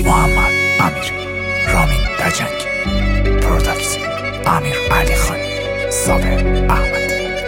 محمد امیر، رامین دجنگ، پروداکت امیر علی خانی، صابر احمد.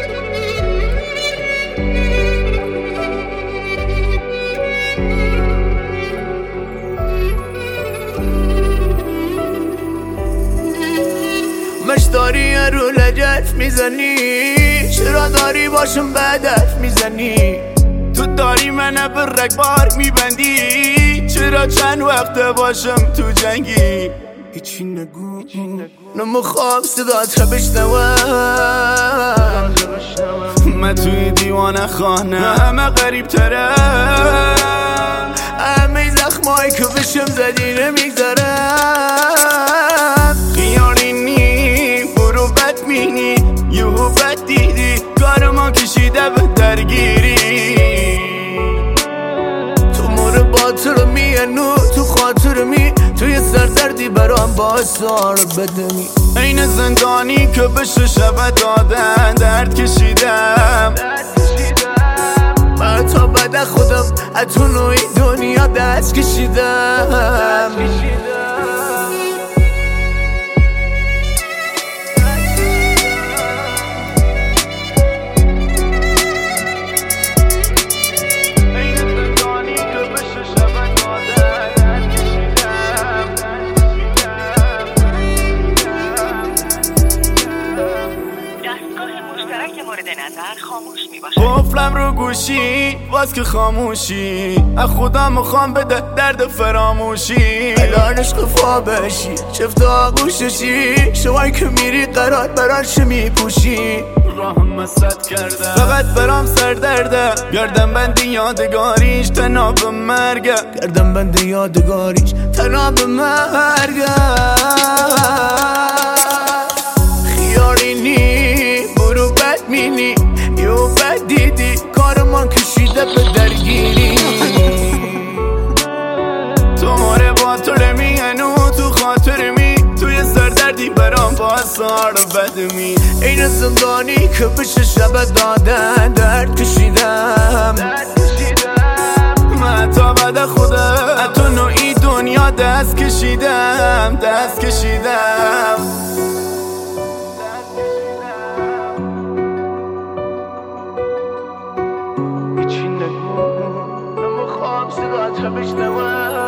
مش داری رو لجت میزنی، چرا داری باشم بدت میزنی؟ تو داری منو به رگبار میبندی، چرا چند وقت باشم تو جنگی؟ هیچی نگو نمیخوام صدات بشنوم، من توی دیوانه خانه همه غریب ترم، همه زخمایی که بشم زدی نمیگذارم. خیالی نی برو بد مینی، یهو بد دیدی کار ما کشیده به درگیری. تو مور باطر میانو تو خاطر می، توی سردردی برام باعثار بدمی. این زندانی که بشه شب دادن درد کشیدم، من تا بعد خودم اتو نوعی دنیا دست کشیدم. قفلم رو گوشی باز که خاموشی، از خدا میخوام بده درد فراموشی. الان عشق فا بشی چفت آغوششی، شوایی که میری قرار براش میپوشی. راهم مسد کرده فقط برام سر درده، گردن بندی یادگاریش تناب مرگه، گردن بندی یادگاریش تناب مرگه. خیالی نی برو بد مینی، یو بد دیدی کار من کشیده به درگیری. تو ماره با تو میانو تو خاطر می، توی سردردی برام با سار بدمی. این زندانی که بشه شب دادن درد کشیدم، من تا بعد خودم تو نوعی دنیا دست کشیدم، دست کشیدم. هیچی نگو نمیخوام صدات بشنوم.